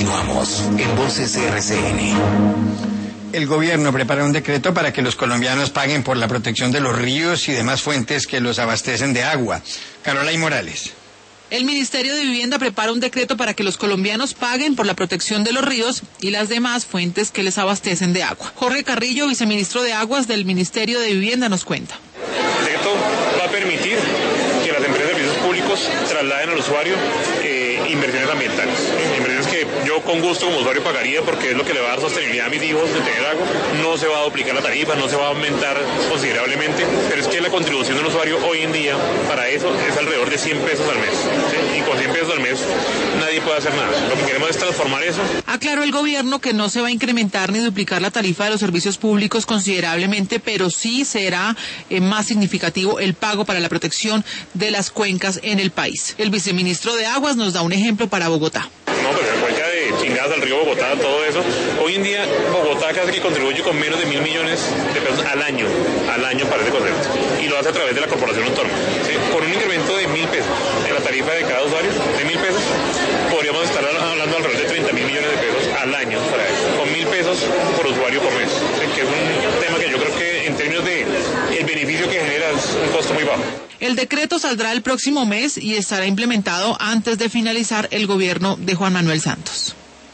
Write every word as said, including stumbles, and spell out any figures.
Continuamos en Voces R C N. El gobierno prepara un decreto para que los colombianos paguen por la protección de los ríos y demás fuentes que los abastecen de agua. Caroline Morales. El Ministerio de Vivienda prepara un decreto para que los colombianos paguen por la protección de los ríos y las demás fuentes que les abastecen de agua. Jorge Carrillo, viceministro de Aguas del Ministerio de Vivienda, nos cuenta. El decreto va a permitir que las empresas de servicios públicos trasladen al usuario eh, inversiones ambientales. Inversiones que yo con gusto como usuario pagaría porque es lo que le va a dar sostenibilidad a mis hijos de tener agua. No se va a duplicar la tarifa, no se va a aumentar considerablemente, pero es que la contribución del usuario hoy en día para eso es alrededor de cien pesos al mes. ¿Sí? Y con cien pesos al mes nadie puede hacer nada. Lo que queremos es transformar eso. Aclaró el gobierno que no se va a incrementar ni duplicar la tarifa de los servicios públicos considerablemente, pero sí será eh, más significativo el pago para la protección de las cuencas en el país. El viceministro de Aguas nos da un ejemplo para Bogotá. No, pues la cuenca de Chingadas al río Bogotá, todo eso. Hoy en día Bogotá casi que contribuye con menos de mil millones de pesos al año, al año para ese concepto. Y lo hace a través de la corporación autónoma. ¿Sí? Con un incremento de mil pesos en la tarifa de cada usuario, de mil pesos, podríamos estar hablando alrededor de treinta mil millones de pesos al año para eso. Con mil pesos por usuario por mes. ¿Sí? Que es un tema que yo creo que en términos de el beneficio que genera es un costo muy bajo. El decreto saldrá el próximo mes y estará implementado antes de finalizar el gobierno de Juan Manuel Santos.